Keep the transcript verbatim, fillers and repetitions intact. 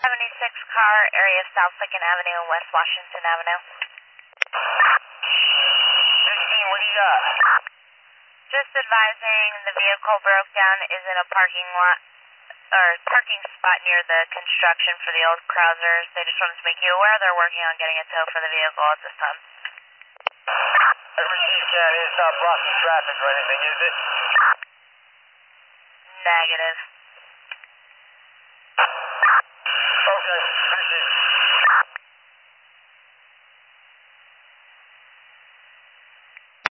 seventy-six car, area of South Second Avenue and West Washington Avenue. fifteen, what do you got? Just advising the vehicle broke down is in a parking lot, or parking spot near the construction for the old Krausers. They just wanted to make you aware they're working on getting a tow for the vehicle at this time. I received that. It's not blocking traffic or anything, is it? Negative.